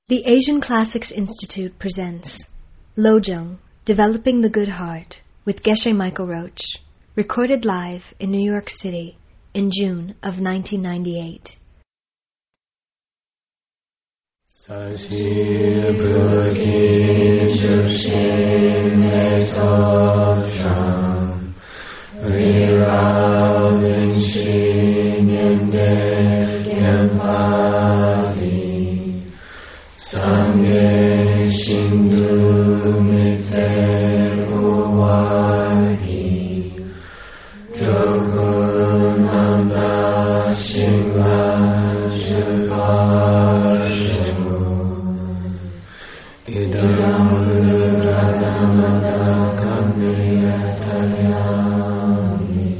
The Asian Classics Institute presents Lojong, Developing the Good Heart with Geshe Michael Roach, recorded live in New York City in June of 1998. Sangye Shindu Mite Uwagi Yogunanda Shingla Jupashu Idam Ranamada Kamiyatayami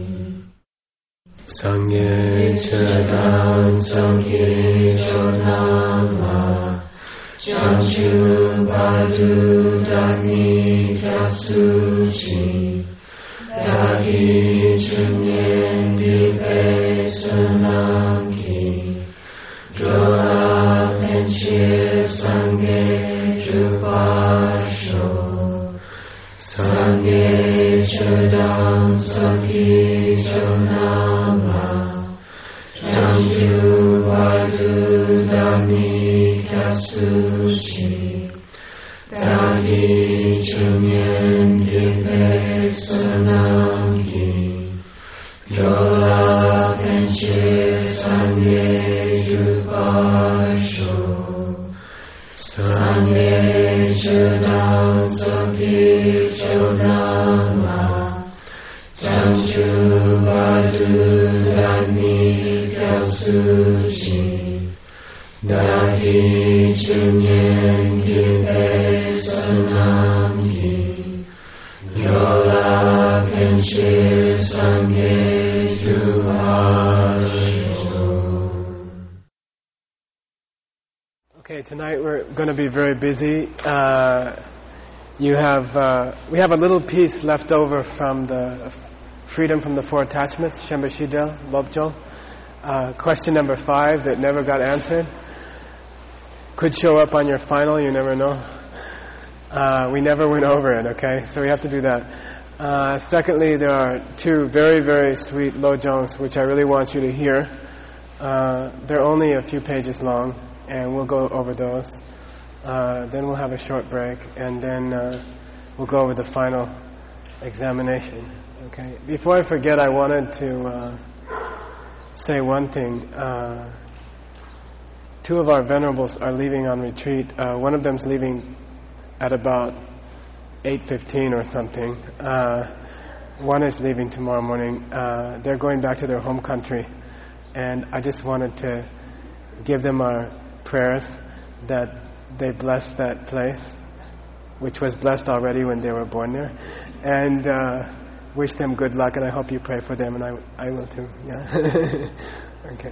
Sangye Chadam Sangye Chonama Chanchu Badu Dani Kyatsuchi Dagi Chunyen Pipe Sunanki Dora Penchir Sangye Jupasho Sangye Chadam Sangye Chonama Chanchu Badu Dani Katsuchi Dagi Chunyen Gipe Sunangi Yola Penchir Sangye Jupasho Sangye Chodam Sangye Chodama Chanchu Badu Dani Katsuchi Dagi Chunyen Gipe Sunamgi Yola Penchir Sangye Jupasho. Okay, tonight we're going to be very busy. We have a little piece left over from the Freedom from the Four Attachments, Shambhashidel, Lobjol. Question number 5 that never got answered. Could show up on your final, you never know. We never went over it, okay? So we have to do that. Secondly, there are 2 very, very sweet lojongs which I really want you to hear. They're only a few pages long, and we'll go over those. Then we'll have a short break, and then we'll go over the final examination, okay? Before I forget, I wanted to say one thing. 2 of our venerables are leaving on retreat. One of them's leaving at about 8:15 or something. One is leaving tomorrow morning. They're going back to their home country, and I just wanted to give them our prayers that they bless that place, which was blessed already when they were born there, and wish them good luck, and I hope you pray for them, and I will too. Yeah. Okay.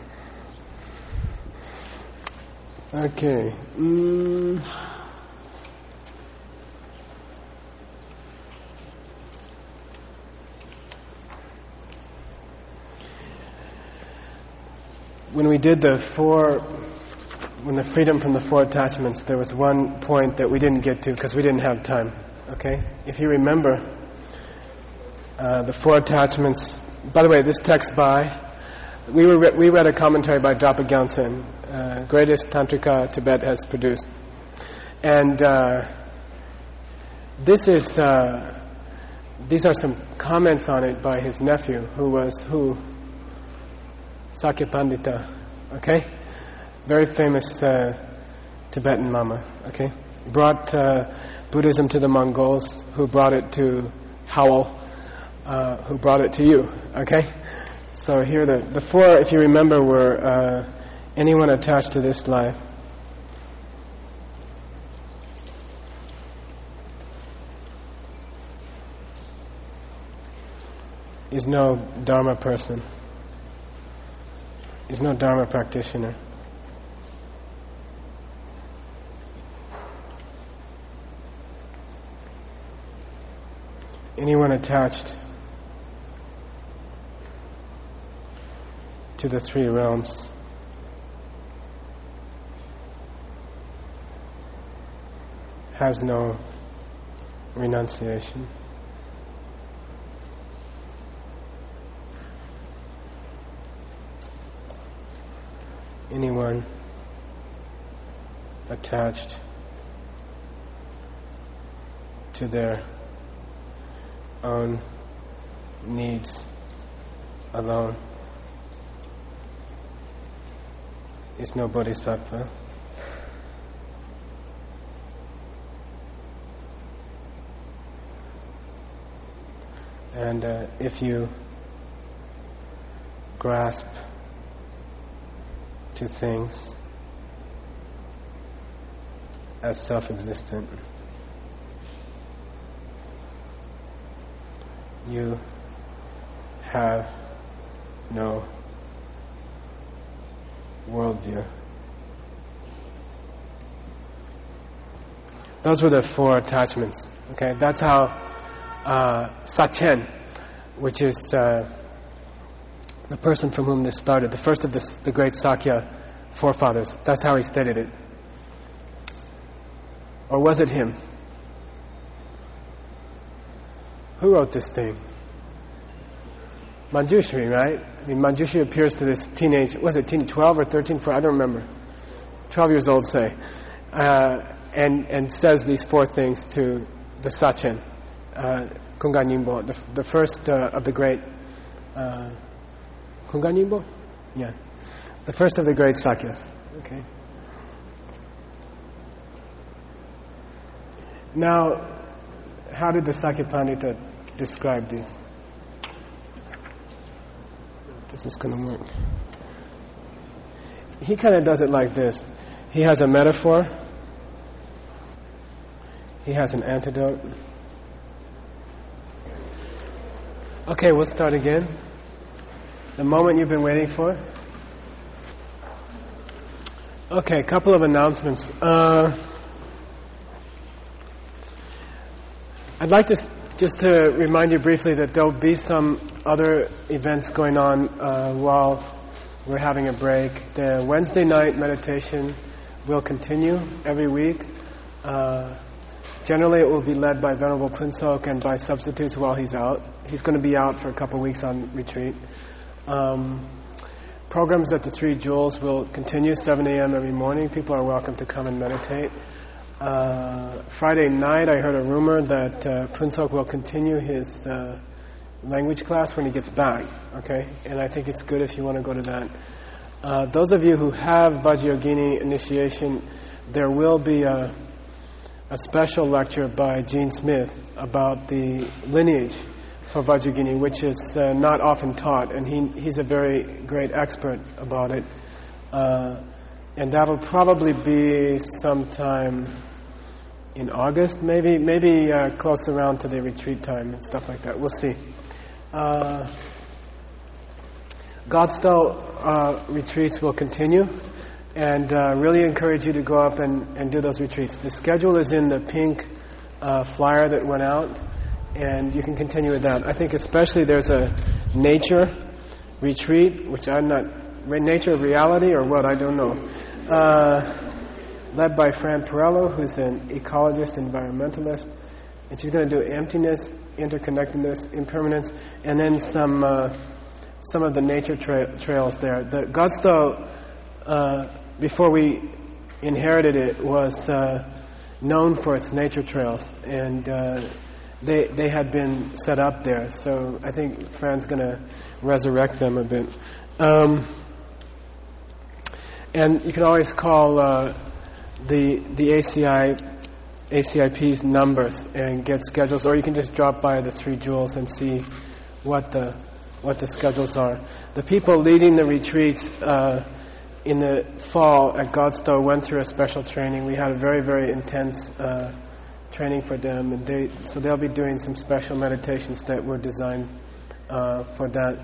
Okay. When we did the Freedom from the Four Attachments, there was one point that we didn't get to because we didn't have time. Okay? If you remember, the Four Attachments. By the way, this text we read a commentary by Drapa Gyaltsen, greatest tantrika Tibet has produced, and these are some comments on it by his nephew, who was Sakyapandita, okay, very famous Tibetan Lama, okay, brought Buddhism to the Mongols, who brought it to Howell, who brought it to you, okay? So here the 4, if you remember, were anyone attached to this life, is no Dharma person, is no Dharma practitioner. Anyone attached to the 3 realms has no renunciation. Anyone attached to their own needs alone is no bodhisattva. And if you grasp to things as self-existent, you have no worldview. Those were the 4 attachments. Okay, that's how Sachen, which is the person from whom this started, the first of the great Sakya forefathers. That's how he stated it. Or was it him? Who wrote this thing? Manjushri, right? I mean, Manjushri appears to this teenage, was it 12 or 13? I don't remember. 12 years old, say. And says these 4 things to the Sachen, Kunga Nyingbo, the first of the great... Kunga Nyingbo? Yeah. The first of the great Sakyas. Okay. Now, how did the Sakya Pandita describe these? This is going to work. He kind of does it like this. He has a metaphor. He has an antidote. Okay, we'll start again. The moment you've been waiting for. Okay, a couple of announcements. I'd like to just to remind you briefly that there'll be some other events going on while we're having a break. The Wednesday night meditation will continue every week. Generally it will be led by Venerable Punsok and by substitutes while he's out. He's going to be out for a couple of weeks on retreat. Programs at the Three Jewels will continue 7 a.m. every morning. People are welcome to come and meditate. Friday night I heard a rumor that Punsok will continue his language class when he gets back. Okay, and I think it's good if you want to go to that. Those of you who have Vajrayogini initiation, there will be a special lecture by Gene Smith about the lineage for Vajrayogini, which is not often taught, and he's a very great expert about it. And that'll probably be sometime in August, maybe close around to the retreat time and stuff like that. We'll see. Godstow retreats will continue, and really encourage you to go up and do those retreats. The schedule is in the pink flyer that went out, and you can continue with that. I think especially there's a nature retreat, which I'm not... Nature of reality or what, I don't know. Led by Fran Perello, who's an ecologist, environmentalist. And she's going to do emptiness, interconnectedness, impermanence, and then some of the nature trails there. The Godstow, before we inherited it, was known for its nature trails. And they had been set up there. So I think Fran's going to resurrect them a bit. And you can always call the ACIP's numbers and get schedules, or you can just drop by the Three Jewels and see what the schedules are. The people leading the retreats in the fall at Godstow went through a special training. We had a very, very intense training for them, and they'll be doing some special meditations that were designed for that.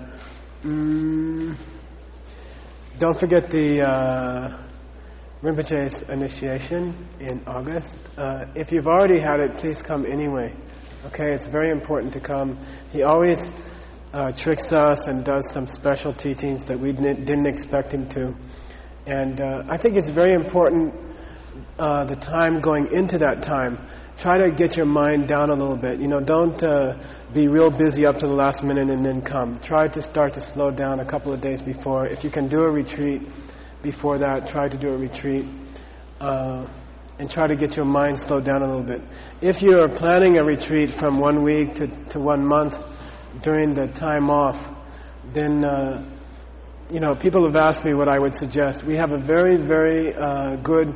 Don't forget the Rinpoche's initiation in August. If you've already had it, please come anyway. Okay, it's very important to come. He always tricks us and does some special teachings that we didn't expect him to. And I think it's very important the time going into that time, try to get your mind down a little bit. Don't be real busy up to the last minute and then come. Try to start to slow down a couple of days before. If you can do a retreat before that, try to do a retreat. And try to get your mind slowed down a little bit. If you're planning a retreat from 1 week to 1 month during the time off, then, people have asked me what I would suggest. We have a very, very good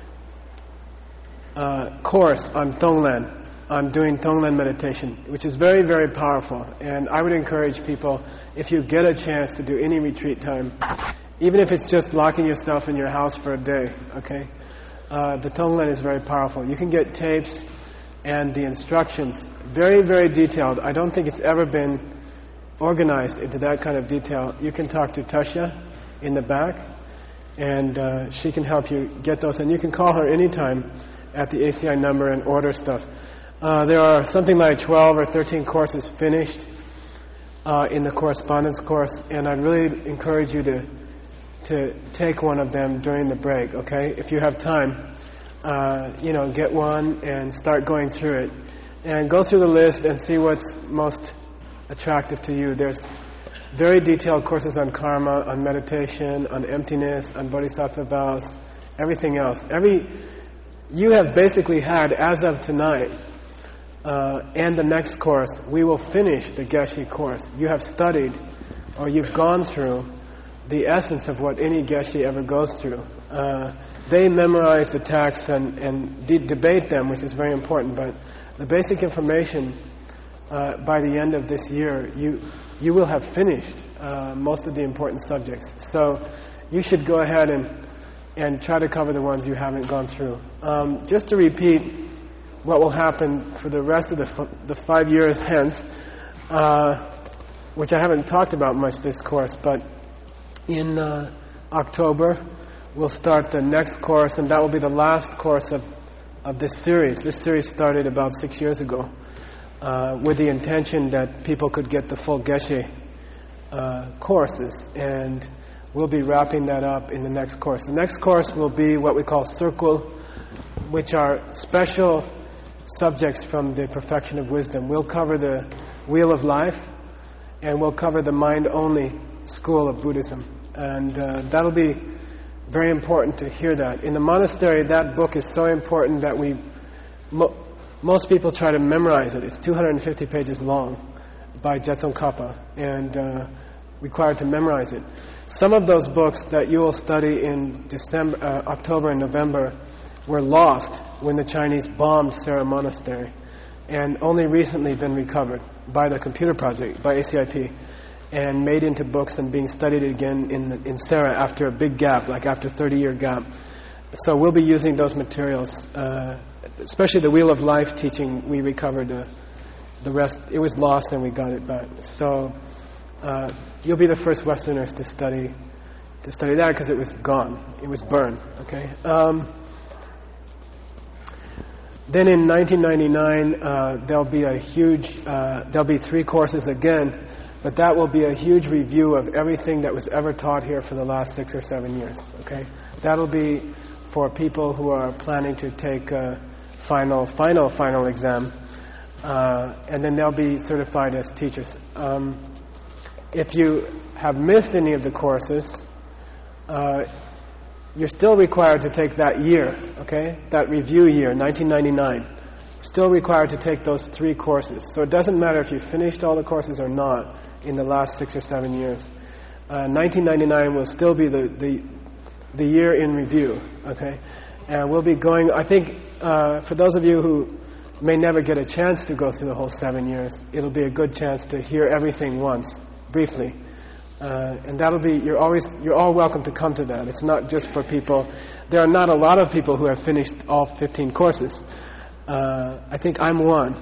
course on Tonglen, on doing Tonglen meditation, which is very, very powerful. And I would encourage people, if you get a chance to do any retreat time, even if it's just locking yourself in your house for a day, okay? The Tonglen is very powerful. You can get tapes and the instructions, very, very detailed. I don't think it's ever been organized into that kind of detail. You can talk to Tasha in the back, and she can help you get those. And you can call her anytime at the ACI number and order stuff. There are something like 12 or 13 courses finished in the correspondence course, and I'd really encourage you to take one of them during the break, okay? If you have time, get one and start going through it. And go through the list and see what's most attractive to you. There's very detailed courses on karma, on meditation, on emptiness, on bodhisattva vows, everything else. You have basically had, as of tonight, and the next course, we will finish the Geshe course. You have studied, or you've gone through the essence of what any Geshe ever goes through. They memorize the texts and debate them, which is very important, but the basic information, by the end of this year, you will have finished most of the important subjects. So you should go ahead and try to cover the ones you haven't gone through. Just to repeat what will happen for the rest of the 5 years hence, which I haven't talked about much this course, but in October, we'll start the next course, and that will be the last course of this series. This series started about 6 years ago with the intention that people could get the full Geshe courses, and we'll be wrapping that up in the next course. The next course will be what we call Circle, which are special subjects from the Perfection of Wisdom. We'll cover the Wheel of Life, and we'll cover the Mind-Only School of Buddhism. And that'll be very important to hear that. In the monastery, that book is so important that most people try to memorize it. It's 250 pages long by Jetson Kappa, and required to memorize it. Some of those books that you will study in October and November were lost when the Chinese bombed Sera Monastery, and only recently been recovered by the Computer Project, by ACIP, and made into books and being studied again in Sera after a big gap, like after a 30-year gap. So we'll be using those materials, especially the Wheel of Life teaching. We recovered the rest. It was lost and we got it back. So you'll be the first Westerners to study that, because it was gone. It was burned. Okay. Then in 1999, there'll be 3 courses again. But that will be a huge review of everything that was ever taught here for the last 6 or 7 years. Okay, that'll be for people who are planning to take a final exam, and then they'll be certified as teachers. If you have missed any of the courses, you're still required to take that year. Okay, that review year, 1999. Still required to take those 3 courses. So it doesn't matter if you finished all the courses or not in the last 6 or 7 years. 1999 will still be the year in review. Okay, and we'll be going. I think for those of you who may never get a chance to go through the whole 7 years, it'll be a good chance to hear everything once, briefly. And that'll be. You're all welcome to come to that. It's not just for people. There are not a lot of people who have finished all 15 courses. I think I'm one,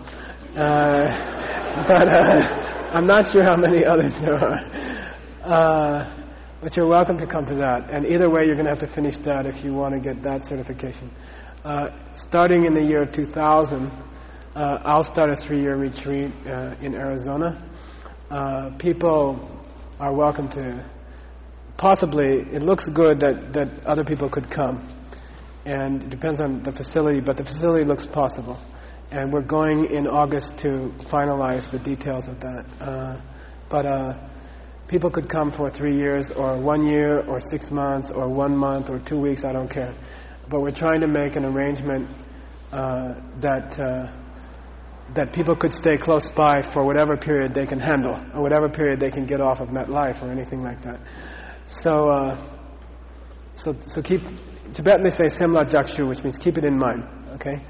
but I'm not sure how many others there are. But you're welcome to come to that. And either way, you're going to have to finish that if you want to get that certification. Starting in the year 2000, I'll start a 3-year retreat in Arizona. People are welcome to. Possibly, it looks good that other people could come. and it depends on the facility, but the facility looks possible. And we're going in August to finalize the details of that. But people could come for 3 years, or 1 year, or 6 months, or 1 month, or 2 weeks, I don't care. But we're trying to make an arrangement that people could stay close by for whatever period they can handle, or whatever period they can get off of MetLife, or anything like that. So keep, Tibetan they say semla jakshu, which means keep it in mind. Okay.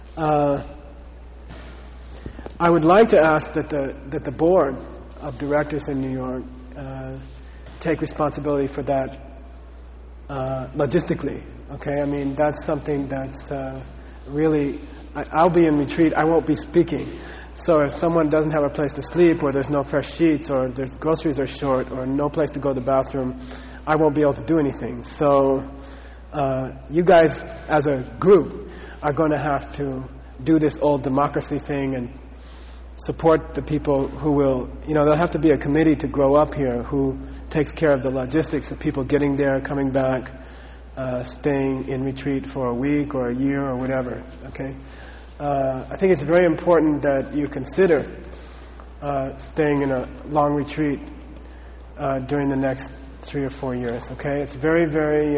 I would like to ask that the board of directors in New York take responsibility for that logistically. Okay, I mean that's something that's really. I'll be in retreat. I won't be speaking. So if someone doesn't have a place to sleep, or there's no fresh sheets, or there's groceries are short, or no place to go to the bathroom, I won't be able to do anything. So you guys, as a group, are going to have to do this old democracy thing and support the people who will, there'll have to be a committee to grow up here who takes care of the logistics of people getting there, coming back, staying in retreat for a week or a year or whatever, okay? I think it's very important that you consider staying in a long retreat during the next 3 or 4 years, okay? It's very, very...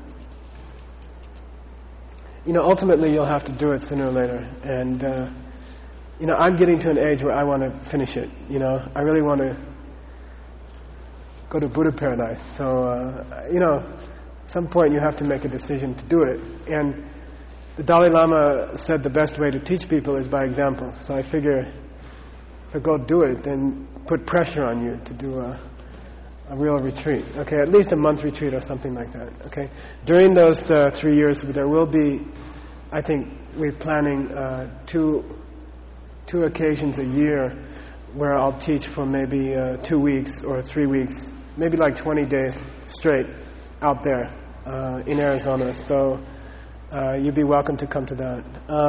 ultimately you'll have to do it sooner or later. And, I'm getting to an age where I want to finish it, I really want to go to Buddha paradise. So, at some point you have to make a decision to do it. And the Dalai Lama said the best way to teach people is by example. So I figure if I go do it, then put pressure on you to do a real retreat. Okay, at least a month retreat or something like that. Okay, during those 3 years, there will be, I think, we're planning two occasions a year where I'll teach for maybe 2 weeks or 3 weeks, maybe like 20 days straight out there in Arizona. So you'd be welcome to come to that.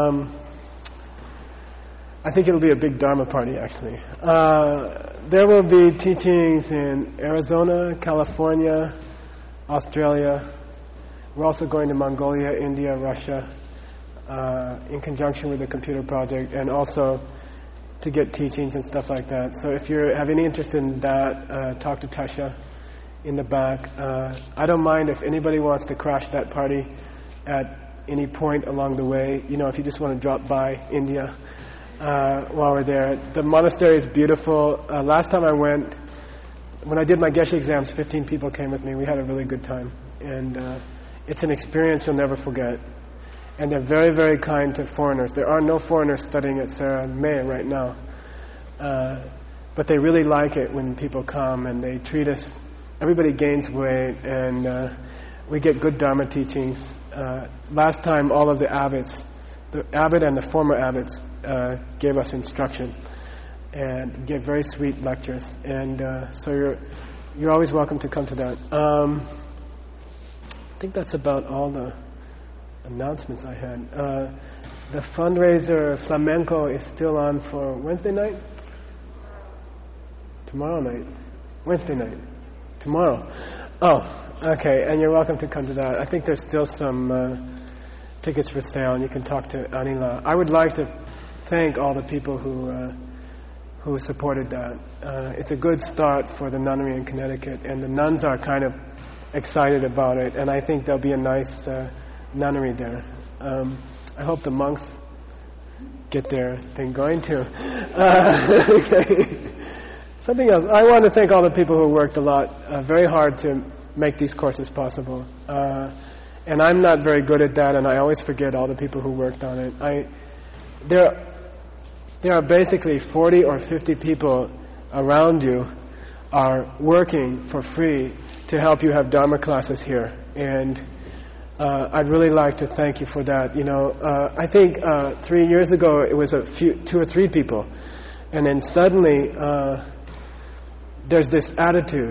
I think it'll be a big Dharma party, actually. There will be teachings in Arizona, California, Australia. We're also going to Mongolia, India, Russia, in conjunction with the computer project, and also to get teachings and stuff like that. So if you have any interest in that, talk to Tasha in the back. I don't mind if anybody wants to crash that party at any point along the way. If you just want to drop by India while we're there. The monastery is beautiful. Last time I went, when I did my Geshe exams, 15 people came with me. We had a really good time. And it's an experience you'll never forget. And they're very, very kind to foreigners. There are no foreigners studying at Sarah May right now. But they really like it when people come, and they treat us. Everybody gains weight, and we get good Dharma teachings. Last time, all of the abbots, the abbot and the former abbots, gave us instruction and gave very sweet lectures. And so you're always welcome to come to that. I think that's about all the announcements I had. The fundraiser Flamenco is still on for Wednesday night? Tomorrow night? Wednesday night? Tomorrow. Oh, okay, and you're welcome to come to that. I think there's still some tickets for sale, and you can talk to Anila. I would like to thank all the people who supported that. It's a good start for the nunnery in Connecticut, and the nuns are kind of excited about it, and I think there'll be a nice nunnery there. I hope the monks get their thing going too. Okay. Something else. I want to thank all the people who worked a lot, very hard to make these courses possible. And I'm not very good at that, and I always forget all the people who worked on it. There are basically 40 or 50 people around you are working for free to help you have Dharma classes here. And I'd really like to thank you for that. I think 3 years ago it was 2 or 3 people. And then suddenly there's this attitude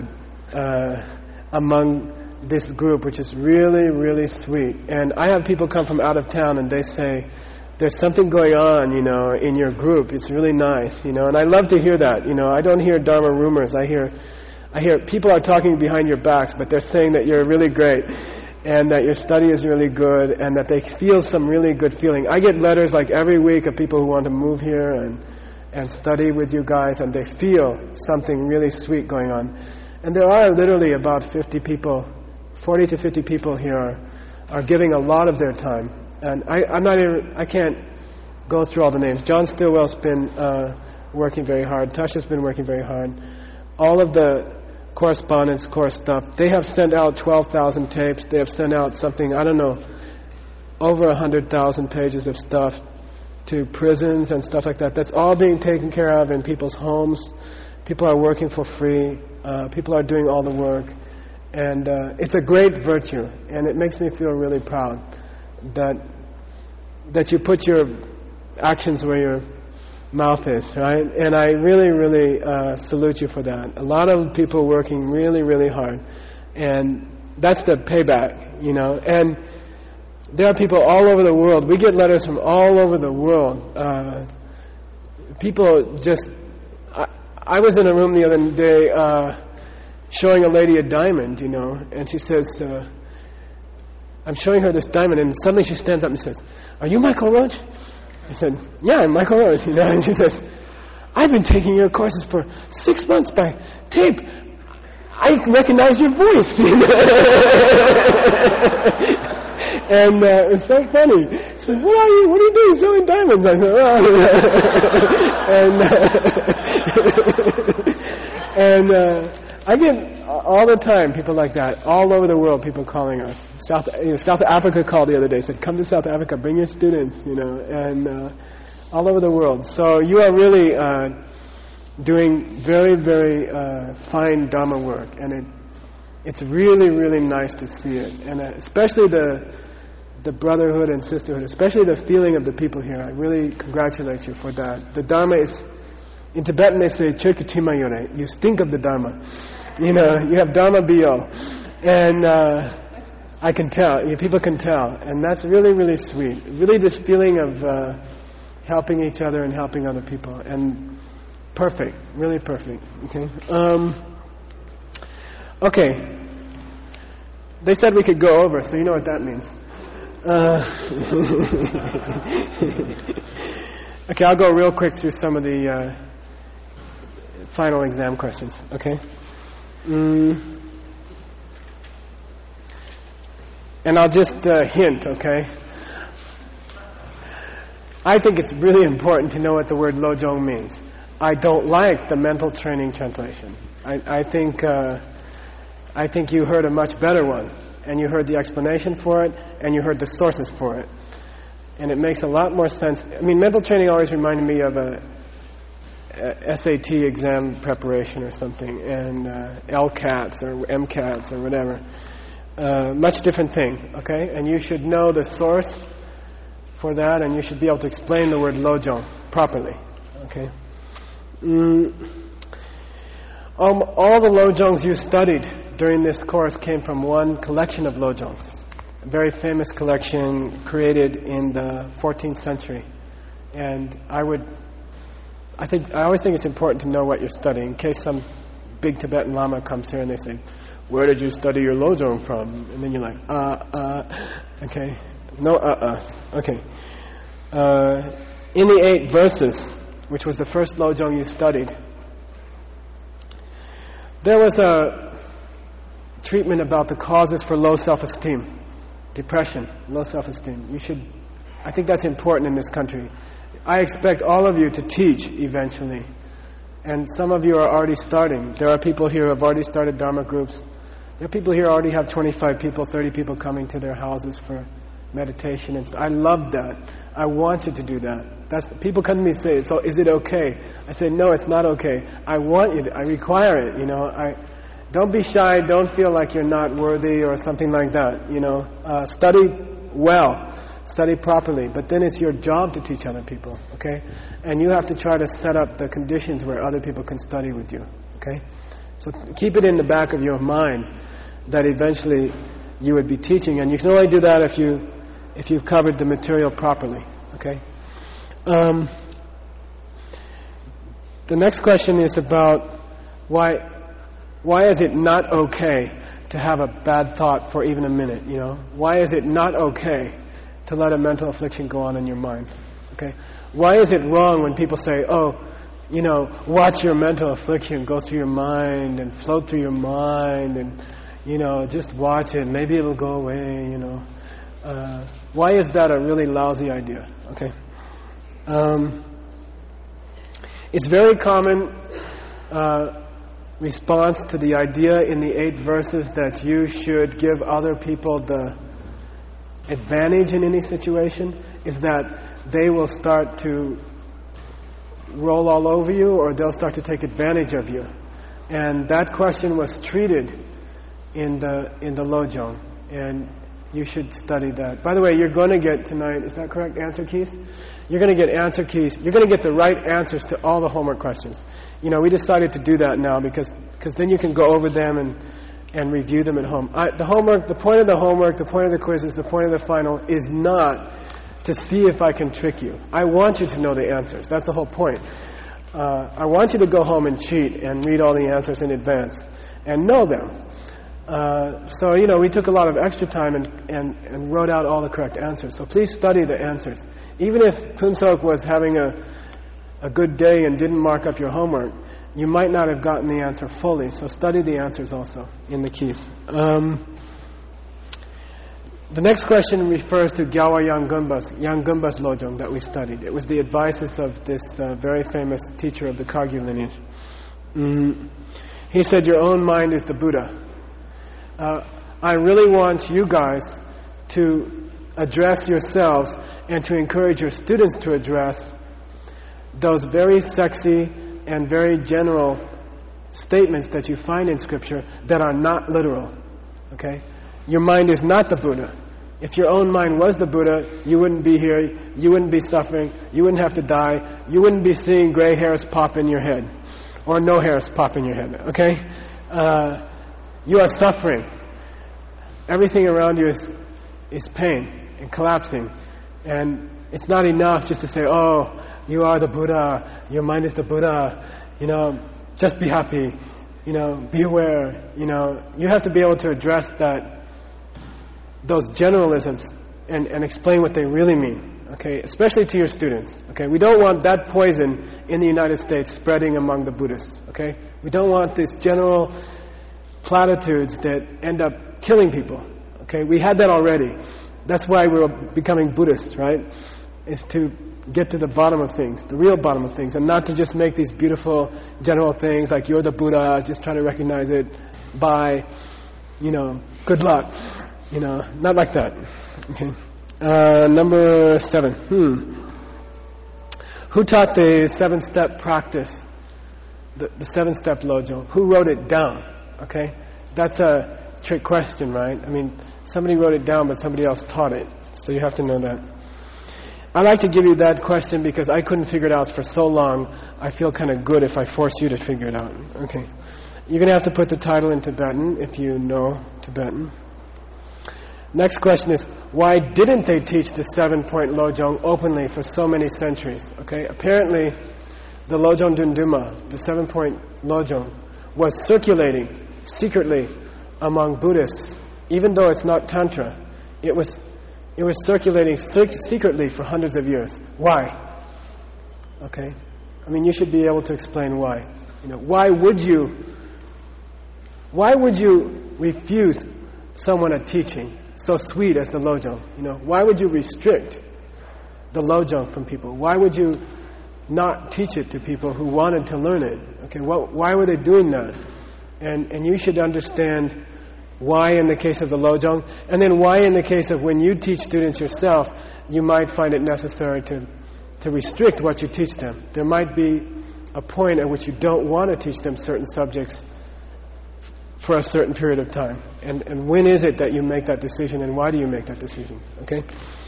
among this group, which is really, really sweet. And I have people come from out of town, and they say, there's something going on, in your group. It's really nice, and I love to hear that. I don't hear Dharma rumors. I hear people are talking behind your backs, but they're saying that you're really great. and that your study is really good, and that they feel some really good feeling. I get letters like every week of people who want to move here and study with you guys, and they feel something really sweet going on. And there are literally about 50 people, 40 to 50 people here are giving a lot of their time. And I can't go through all the names. John Stillwell's been working very hard. Tasha's been working very hard. All of the correspondence, course stuff, they have sent out 12,000 tapes. They have sent out something, I don't know, over 100,000 pages of stuff to prisons and stuff like that. That's all being taken care of in people's homes. People are working for free. People are doing all the work. And it's a great virtue. And it makes me feel really proud that you put your actions where your mouth is, right? And I really, really salute you for that. A lot of people working really, really hard. And that's the payback, you know. And there are people all over the world. We get letters from all over the world. People just... I was in a room the other day showing a lady a diamond, you know, and she says... I'm showing her this diamond, and suddenly she stands up and says, "Are you Michael Roach?" I said, "Yeah, I'm Michael Roach," you know, and she says, "I've been taking your courses for 6 months by tape. I recognize your voice." You know? And it's so funny. She said, "What are you doing selling diamonds?" I said, "Oh." And I get all the time people like that, all over the world, people calling us. South Africa called the other day, said, "Come to South Africa, bring your students," you know, and all over the world. So you are really doing very, very fine Dharma work, and it's really, really nice to see it, and especially the brotherhood and sisterhood, especially the feeling of the people here. I really congratulate you for that. The Dharma is, in Tibetan they say, "Chökuchimayore," you stink of the Dharma. You know, you have Dharma B.O. And I can tell, people can tell. And that's really, really sweet. Really this feeling of helping each other and helping other people. And perfect, really perfect. Okay. Okay. They said we could go over, so you know what that means. Okay, I'll go real quick through some of the final exam questions. Okay. And I'll just hint, okay? I think it's really important to know what the word Lojong means. I don't like the mental training translation. I think you heard a much better one, and you heard the explanation for it, and you heard the sources for it, and it makes a lot more sense. I mean, mental training always reminded me of a SAT exam preparation or something, and LCATs or MCATs or whatever. Much different thing, okay? And you should know the source for that, and you should be able to explain the word Lojong properly, okay? All the Lojongs you studied during this course came from one collection of Lojongs, a very famous collection created in the 14th century. And I always think it's important to know what you're studying, in case some big Tibetan Lama comes here and they say, "Where did you study your Lojong from?" And then you're like, okay. No, okay. In the 8 verses, which was the first Lojong you studied, there was a treatment about the causes for low self-esteem, depression, low self-esteem. I think that's important in this country. I expect all of you to teach eventually. And some of you are already starting. There are people here who have already started Dharma groups. There are people here who already have 25 people, 30 people coming to their houses for meditation. And I love that. I want you to do that. People come to me and say, "So is it okay?" I say, "No, it's not okay. I want you to, I require it, you know. Don't be shy, don't feel like you're not worthy or something like that, you know. Study well. Study properly, but then it's your job to teach other people, okay? And you have to try to set up the conditions where other people can study with you, okay? So keep it in the back of your mind that eventually you would be teaching, and you can only do that if you've covered the material properly, okay? The next question is about why is it not okay to have a bad thought for even a minute, you know? Why is it not okay to let a mental affliction go on in your mind? Okay? Why is it wrong when people say, oh, you know, watch your mental affliction go through your mind and float through your mind and, you know, just watch it, maybe it'll go away, you know? Why is that a really lousy idea? Okay? It's very common response to the idea in the 8 verses that you should give other people the advantage in any situation is that they will start to roll all over you or they'll start to take advantage of you. And that question was treated in the Lojong, and you should study that. By the way, you're going to get tonight, is that correct, answer keys? You're going to get answer keys. You're going to get the right answers to all the homework questions. You know, we decided to do that now because then you can go over them and review them at home. The point of the homework, the point of the quizzes, the point of the final is not to see if I can trick you. I want you to know the answers. That's the whole point. I want you to go home and cheat and read all the answers in advance and know them. So, you know, we took a lot of extra time and wrote out all the correct answers. So please study the answers. Even if Kunsok was having a good day and didn't mark up your homework, you might not have gotten the answer fully. So study the answers also in the keys. The next question refers to Gyawa Yangunba's Lojong that we studied. It was the advices of this very famous teacher of the Kagyu lineage. He said, your own mind is the Buddha. I really want you guys to address yourselves and to encourage your students to address those very sexy and very general statements that you find in Scripture that are not literal. Okay? Your mind is not the Buddha. If your own mind was the Buddha, you wouldn't be here, you wouldn't be suffering, you wouldn't have to die, you wouldn't be seeing gray hairs pop in your head, or no hairs pop in your head. Okay? You are suffering. Everything around you is pain and collapsing. And it's not enough just to say, oh, you are the Buddha, your mind is the Buddha, you know, just be happy, you know, be aware, you know. You have to be able to address those generalisms and explain what they really mean, okay, especially to your students, okay. We don't want that poison in the United States spreading among the Buddhists, okay. We don't want these general platitudes that end up killing people, okay. We had that already. That's why we're becoming Buddhists, right? Is to get to the bottom of things, the real bottom of things, and not to just make these beautiful general things like you're the Buddha, just try to recognize it by, you know, good luck. You know, not like that. Okay. Number 7. Who taught the 7-step practice? The 7-step Lojong? Who wrote it down? Okay. That's a trick question, right? I mean, somebody wrote it down, but somebody else taught it. So you have to know that. I like to give you that question because I couldn't figure it out for so long. I feel kind of good if I force you to figure it out. Okay. You're going to have to put the title in Tibetan if you know Tibetan. Next question is, why didn't they teach the 7-point Lojong openly for so many centuries? Okay, apparently the Lojong Dunduma, the 7-point Lojong, was circulating secretly among Buddhists, even though it's not Tantra. It was circulating secretly for hundreds of years. Why? Okay, I mean, you should be able to explain why. You know, why would you refuse someone a teaching so sweet as the Lojong? You know, why would you restrict the Lojong from people? Why would you not teach it to people who wanted to learn it? Okay, why were they doing that? And you should understand why in the case of the Lojong, and then why in the case of when you teach students yourself, you might find it necessary to restrict what you teach them. There might be a point at which you don't want to teach them certain subjects for a certain period of time. And when is it that you make that decision, and why do you make that decision? Okay?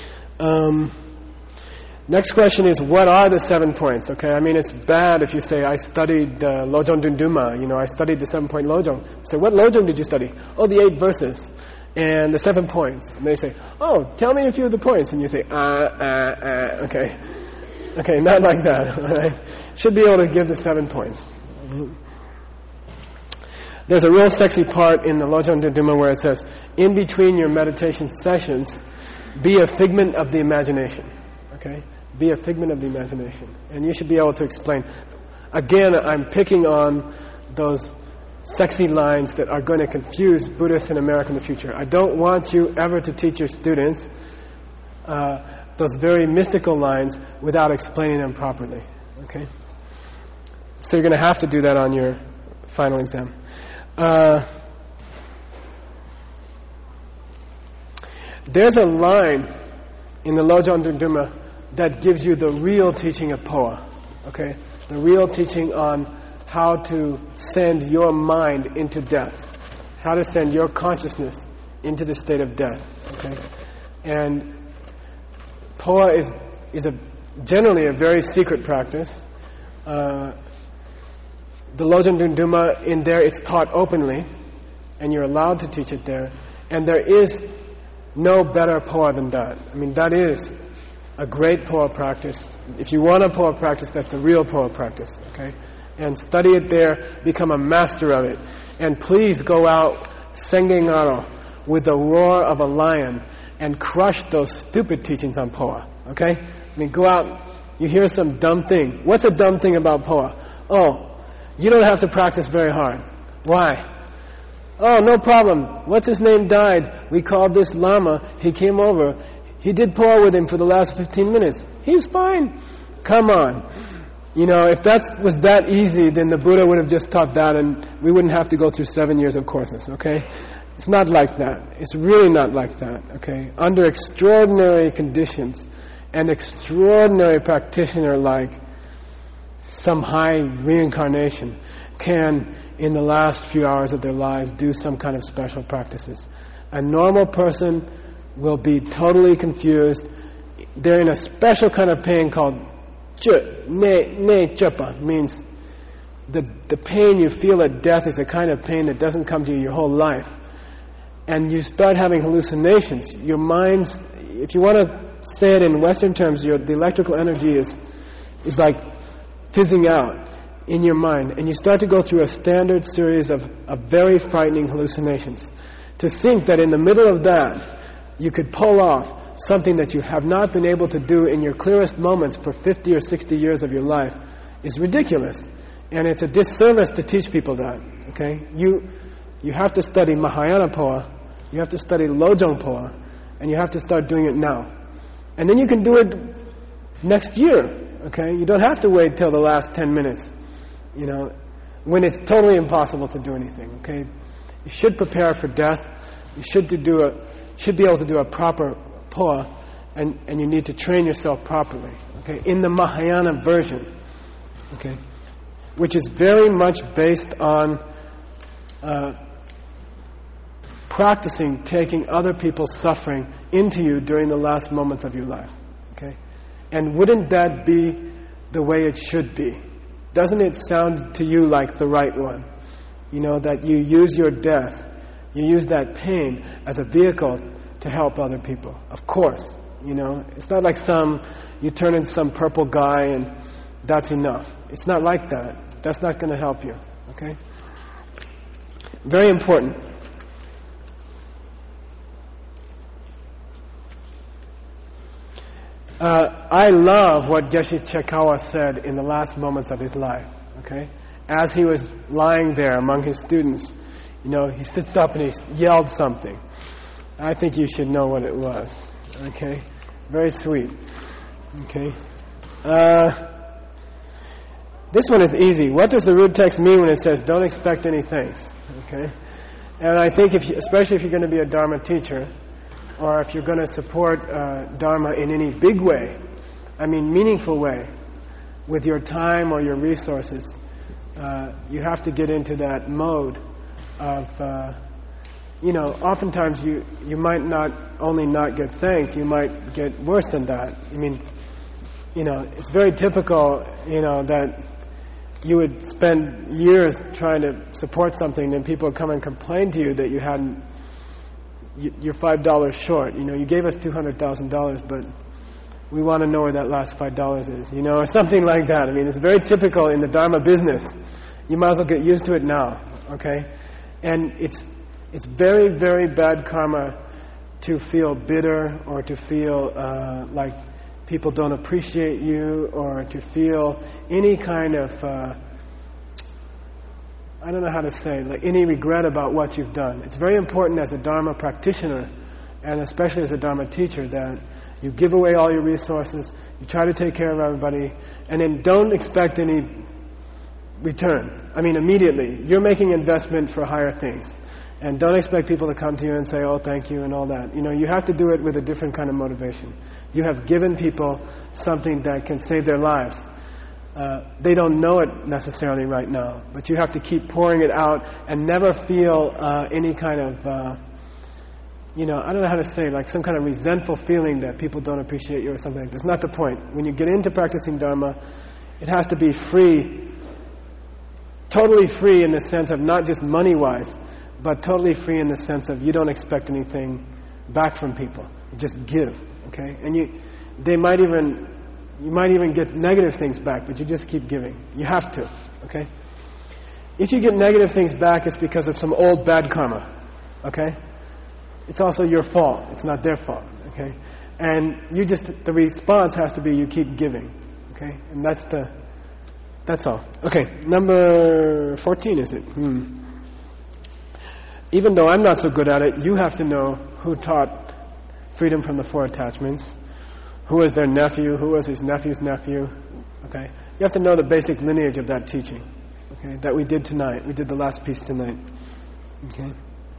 Next question is, what are the 7 points? Okay, I mean, it's bad if you say, I studied Lojong Dunduma, you know, I studied the 7-point Lojong. So what Lojong did you study? Oh, the 8 verses and the 7 points. And they say, oh, tell me a few of the points. And you say, okay. Okay, not like that. All right? Should be able to give the 7 points. There's a real sexy part in the Lojong Dunduma where it says, in between your meditation sessions, be a figment of the imagination. Okay? Be a figment of the imagination. And you should be able to explain. Again, I'm picking on those sexy lines that are going to confuse Buddhists in America in the future. I don't want you ever to teach your students those very mystical lines without explaining them properly. Okay? So you're going to have to do that on your final exam. There's a line in the Lojong Dunduma that gives you the real teaching of Poa. Okay? The real teaching on how to send your mind into death. How to send your consciousness into the state of death. Okay? And Poa is generally a very secret practice. The Lojong Dunduma, in there it's taught openly, and you're allowed to teach it there. And there is no better Poa than that. I mean, that is a great Poa practice. If you want a Poa practice, that's the real Poa practice. Okay? And study it there, become a master of it. And please go out sengengaro with the roar of a lion and crush those stupid teachings on Poa. Okay? I mean, go out, you hear some dumb thing. What's a dumb thing about Poa? Oh, you don't have to practice very hard. Why? Oh, no problem. What's his name died? We called this Lama. He came over. He did Poa with him for the last 15 minutes. He's fine. Come on. You know, if that was that easy, then the Buddha would have just taught that and we wouldn't have to go through 7 years of courses, okay? It's not like that. It's really not like that, okay? Under extraordinary conditions, an extraordinary practitioner like some high reincarnation can, in the last few hours of their lives, do some kind of special practices. A normal person will be totally confused. They're in a special kind of pain called chepa, means the pain you feel at death is a kind of pain that doesn't come to you your whole life. And you start having hallucinations. Your mind's, if you want to say it in Western terms, the electrical energy is like fizzing out in your mind. And you start to go through a standard series of very frightening hallucinations. To think that in the middle of that, you could pull off something that you have not been able to do in your clearest moments for 50 or 60 years of your life is ridiculous. And it's a disservice to teach people that. Okay? You have to study Mahayana Poa, you have to study Lojong Poa, and you have to start doing it now. And then you can do it next year. Okay? You don't have to wait till the last 10 minutes. You know, when it's totally impossible to do anything. Okay? You should prepare for death. You should be able to do a proper Poa, and you need to train yourself properly. Okay? In the Mahayana version. Okay? Which is very much based on practicing taking other people's suffering into you during the last moments of your life. Okay? And wouldn't that be the way it should be? Doesn't it sound to you like the right one? You know, that you use your death, you use that pain as a vehicle to help other people. Of course, you know. It's not like you turn into some purple guy and that's enough. It's not like that. That's not going to help you. Okay? Very important. I love what Geshe Chekawa said in the last moments of his life. Okay? As he was lying there among his students, you know, he sits up and he yelled something. I think you should know what it was. Okay? Very sweet. Okay? This one is easy. What does the root text mean when it says, don't expect any thanks? Okay? And I think, especially if you're going to be a Dharma teacher, or if you're going to support Dharma in any big way, I mean meaningful way, with your time or your resources, you have to get into that mode of, oftentimes you might not only not get thanked, you might get worse than that. I mean, it's very typical, that you would spend years trying to support something, and people would come and complain to you that you're $5 short. You gave us $200,000, but we want to know where that last $5 is, or something like that. I mean, it's very typical in the Dharma business. You might as well get used to it now, okay? And it's very, very bad karma to feel bitter or to feel like people don't appreciate you or to feel any kind of, I don't know how to say, like any regret about what you've done. It's very important as a Dharma practitioner and especially as a Dharma teacher that you give away all your resources, you try to take care of everybody, and then don't expect any return. I mean, immediately. You're making investment for higher things. And don't expect people to come to you and say, oh, thank you, and all that. You know, you have to do it with a different kind of motivation. You have given people something that can save their lives. They don't know it necessarily right now, but you have to keep pouring it out and never feel any kind of, I don't know how to say, like some kind of resentful feeling that people don't appreciate you or something like that. That's not the point. When you get into practicing Dharma, it has to be free, totally free in the sense of not just money-wise, but totally free in the sense of you don't expect anything back from people. You just give, okay? And you might even get negative things back, but you just keep giving. You have to, okay? If you get negative things back, it's because of some old bad karma, okay? It's also your fault. It's not their fault, okay? And the response has to be you keep giving, okay? And that's all. Okay, number 14 is it? Even though I'm not so good at it, you have to know who taught freedom from the four attachments, who was their nephew, who was his nephew's nephew, okay? You have to know the basic lineage of that teaching, okay, that we did tonight. We did the last piece tonight, okay?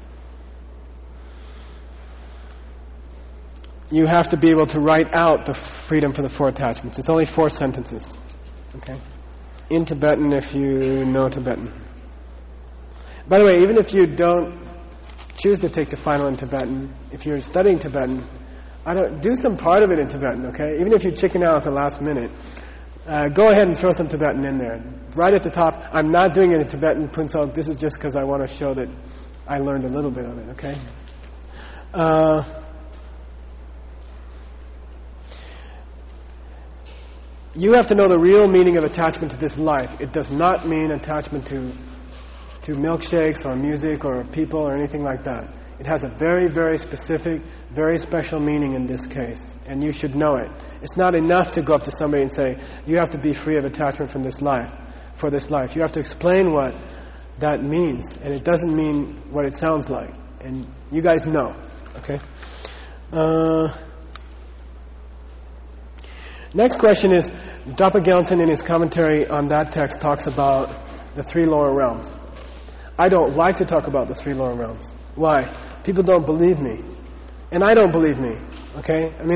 You have to be able to write out the freedom from the four attachments. It's only 4 sentences, okay? In Tibetan if you know Tibetan. By the way, even if you don't choose to take the final in Tibetan, if you're studying Tibetan, do some part of it in Tibetan, okay? Even if you chicken out at the last minute, go ahead and throw some Tibetan in there. Right at the top, I'm not doing it in Tibetan, Punsok. This is just because I want to show that I learned a little bit of it, okay? You have to know the real meaning of attachment to this life. It does not mean attachment to milkshakes or music or people or anything like that. It has a very, very specific, very special meaning in this case, and you should know it. It's not enough to go up to somebody and say, you have to be free of attachment from this life, for this life. You have to explain what that means, and it doesn't mean what it sounds like. And you guys know, okay? Next question is, Dapa Gyaltsen in his commentary on that text talks about the 3 lower realms. I don't like to talk about the 3 lower realms. Why? People don't believe me. And I don't believe me. Okay? I mean,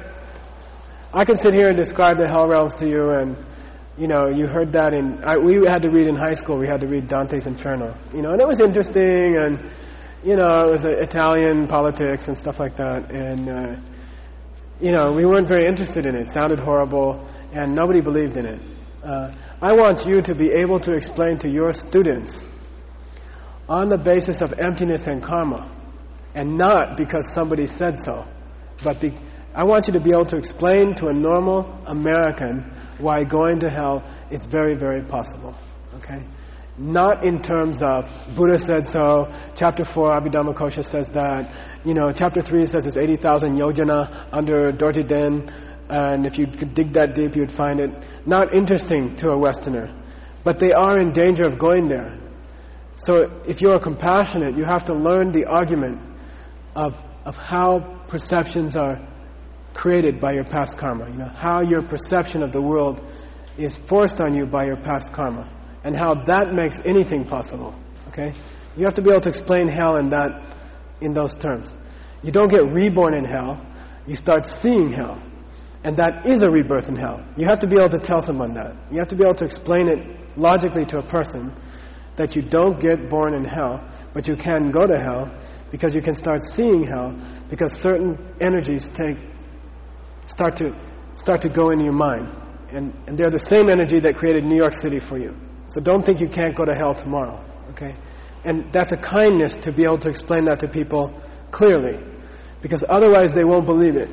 I can sit here and describe the hell realms to you, and, you heard that we had to read in high school, we had to read Dante's Inferno. And it was interesting, and, it was Italian politics and stuff like that, and, we weren't very interested in it. It sounded horrible, and nobody believed in it. I want you to be able to explain to your students on the basis of emptiness and karma, and not because somebody said so, but I want you to be able to explain to a normal American why going to hell is very, very possible. Okay? Not in terms of Buddha said so, chapter 4 Abhidhammakosha says that, chapter 3 says it's 80,000 yojana under Dorje Den, and if you could dig that deep you'd find it not interesting to a Westerner. But they are in danger of going there. So if you are compassionate, you have to learn the argument of how perceptions are created by your past karma. How your perception of the world is forced on you by your past karma, and how that makes anything possible. Okay? You have to be able to explain hell in those terms. You don't get reborn in hell, you start seeing hell. And that is a rebirth in hell. You have to be able to tell someone that. You have to be able to explain it logically to a person that you don't get born in hell, but you can go to hell because you can start seeing hell because certain energies start to go into your mind. And they're the same energy that created New York City for you. So don't think you can't go to hell tomorrow, okay? And that's a kindness to be able to explain that to people clearly, because otherwise they won't believe it.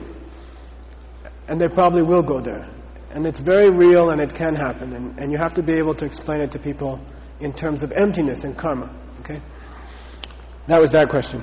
And they probably will go there. And it's very real and it can happen. And you have to be able to explain it to people in terms of emptiness and karma, okay? That was that question.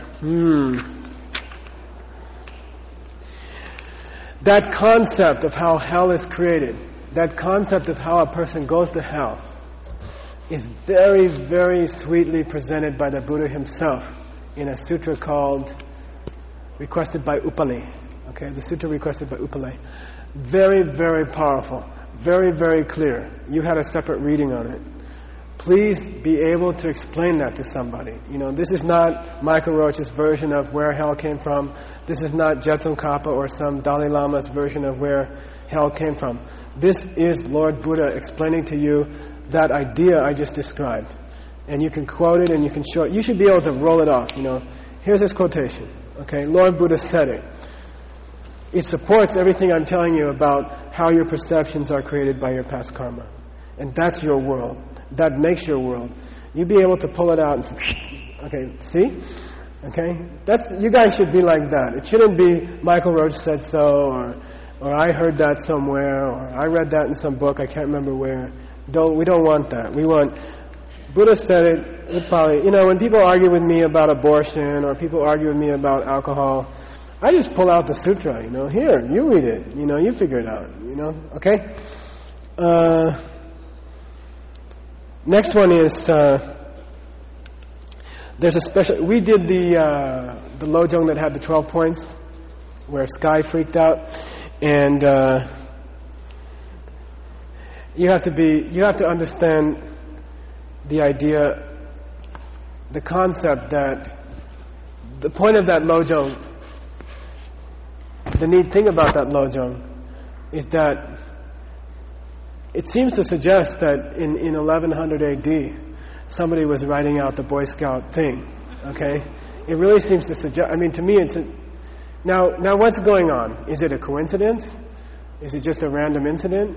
That concept of how hell is created, that concept of how a person goes to hell, is very, very sweetly presented by the Buddha himself in a sutra called, requested by Upali. Okay, the sutra requested by Upali. Very, very powerful. Very, very clear. You had a separate reading on it. Please be able to explain that to somebody. You know, this is not Michael Roach's version of where hell came from. This is not Jetsun Kappa or some Dalai Lama's version of where hell came from. This is Lord Buddha explaining to you that idea I just described. And you can quote it and you can show it. You should be able to roll it off, you know. Here's his quotation. Okay, Lord Buddha said it. It supports everything I'm telling you about how your perceptions are created by your past karma. And that's your world. That makes your world. You be able to pull it out and say, okay, see? Okay? You guys should be like that. It shouldn't be Michael Roach said so, or I heard that somewhere, or I read that in some book, I can't remember where. We don't want that. We want, Buddha said it probably, you know, when people argue with me about abortion, or people argue with me about alcohol, I just pull out the sutra, you know, here, you read it, you know, you figure it out, you know, okay? Next one is, there's a special, we did the Lojong that had the 12 points, where Sky freaked out, and you have to understand the idea, the concept that the point of that Lojong, the neat thing about that Lojong is that it seems to suggest that in 1100 AD, somebody was writing out the Boy Scout thing, okay? It really seems to suggest, I mean, to me it's now what's going on? Is it a coincidence? Is it just a random incident?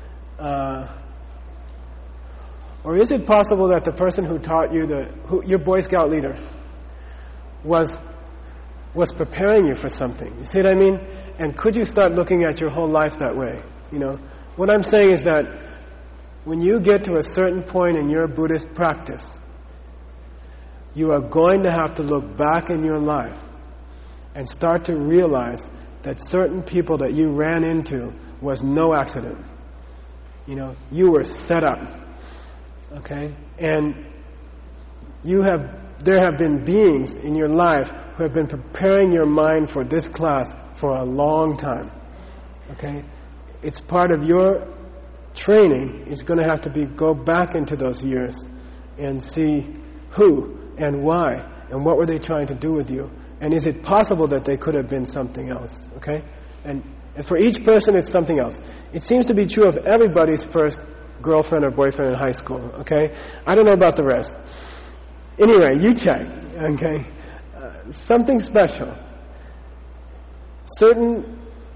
Or is it possible that the person who taught you, your Boy Scout leader, was preparing you for something? You see what I mean? And could you start looking at your whole life that way? You know? What I'm saying is that when you get to a certain point in your Buddhist practice, you are going to have to look back in your life and start to realize that certain people that you ran into was no accident. You know, you were set up. Okay? And there have been beings in your life who have been preparing your mind for this class for a long time. Okay? It's part of your training. It's going to have to go back into those years and see who and why and what were they trying to do with you. And is it possible that they could have been something else? Okay? And for each person it's something else. It seems to be true of everybody's first girlfriend or boyfriend in high school. Okay? I don't know about the rest. Anyway, you check. Okay? Something special. Certain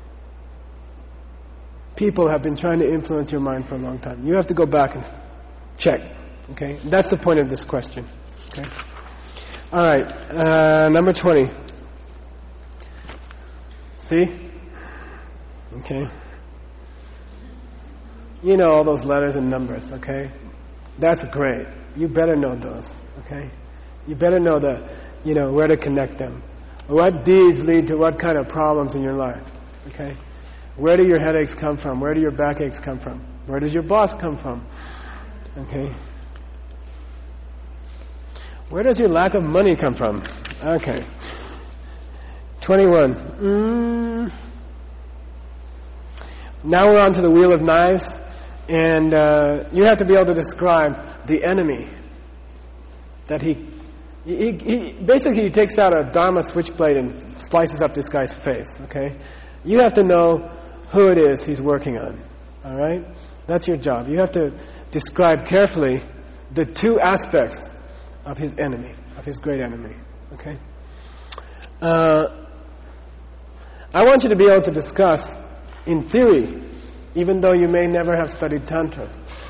people have been trying to influence your mind for a long time. You have to go back and check. Okay? That's the point of this question. Okay? All right. Number 20. See? Okay? You know all those letters and numbers, okay? That's great. You better know those, okay? You better know where to connect them. What deeds lead to what kind of problems in your life, okay? Where do your headaches come from? Where do your backaches come from? Where does your boss come from? Okay? Where does your lack of money come from? Okay. 21. Now we're on to the Wheel of Knives, and you have to be able to describe the enemy that he basically he takes out a Dharma switchblade and slices up this guy's face, okay? You have to know who it is he's working on, all right? That's your job. You have to describe carefully the two aspects of his enemy, of his great enemy, okay? I want you to be able to discuss, in theory, even though you may never have studied Tantra,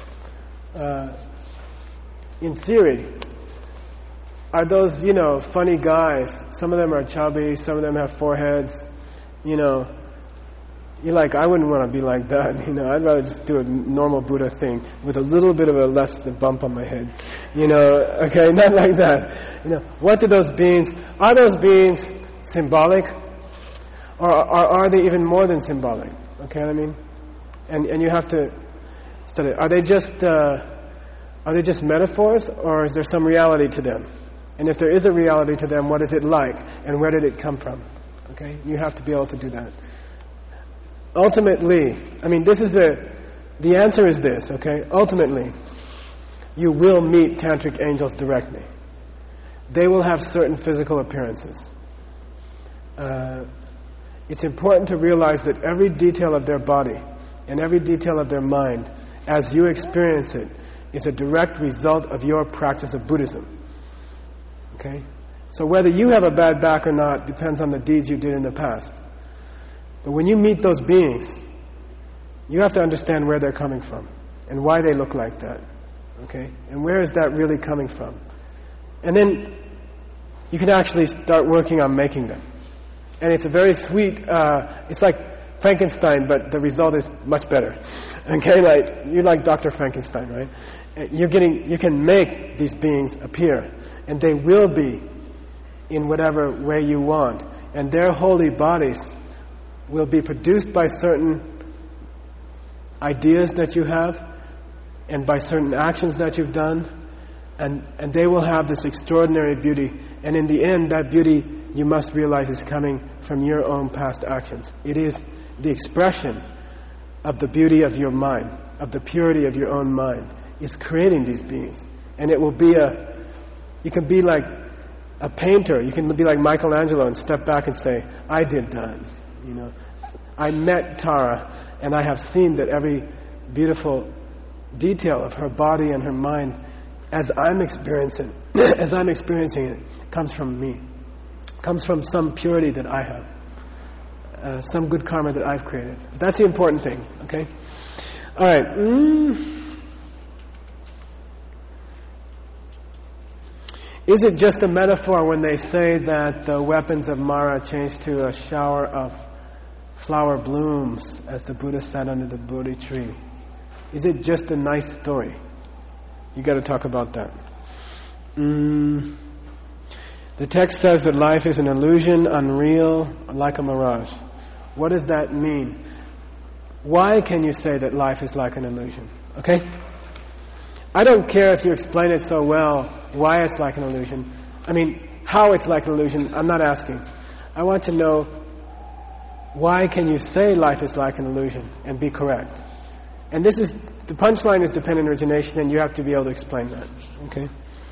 in theory, are those, funny guys, some of them are chubby, some of them have foreheads, You're like, I wouldn't want to be like that. I'd rather just do a normal Buddha thing with a little bit of a less bump on my head. Okay, not like that. What do those beings? Are those beings symbolic, or are they even more than symbolic? Okay, what I mean, and you have to study. Are they just metaphors, or is there some reality to them? And if there is a reality to them, what is it like, and where did it come from? Okay, you have to be able to do that. Ultimately, this is the answer is this, okay? Ultimately, you will meet tantric angels directly. They will have certain physical appearances. It's important to realize that every detail of their body and every detail of their mind, as you experience it, is a direct result of your practice of Buddhism. Okay? So whether you have a bad back or not depends on the deeds you did in the past. But when you meet those beings, you have to understand where they're coming from and why they look like that. Okay? And where is that really coming from? And then you can actually start working on making them. And it's a very sweet, it's like Frankenstein, but the result is much better. Okay? You're like Dr. Frankenstein, right? You can make these beings appear, and they will be in whatever way you want. And their holy bodies will be produced by certain ideas that you have and by certain actions that you've done, and they will have this extraordinary beauty. And in the end, that beauty, you must realize, is coming from your own past actions. It is the expression of the beauty of your mind, of the purity of your own mind, is creating these beings. And it will be you can be like a painter, you can be like Michelangelo and step back and say, I did that. I met Tara, and I have seen that every beautiful detail of her body and her mind, as I'm experiencing it, comes from me, comes from some purity that I have, some good karma that I've created. That's the important thing. Okay. All right. Is it just a metaphor when they say that the weapons of Mara changed to a shower of flower blooms as the Buddha sat under the Bodhi tree? Is it just a nice story? You got to talk about that. The text says that life is an illusion, unreal, like a mirage. What does that mean? Why can you say that life is like an illusion? Okay? I don't care if you explain it so well, why it's like an illusion. How it's like an illusion, I'm not asking. I want to know, why can you say life is like an illusion and be correct? And the punchline is dependent origination, and you have to be able to explain that. Okay?